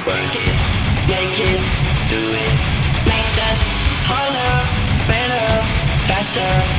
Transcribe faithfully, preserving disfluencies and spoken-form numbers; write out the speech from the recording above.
Work it, make it, do it. Makes us harder, better, faster.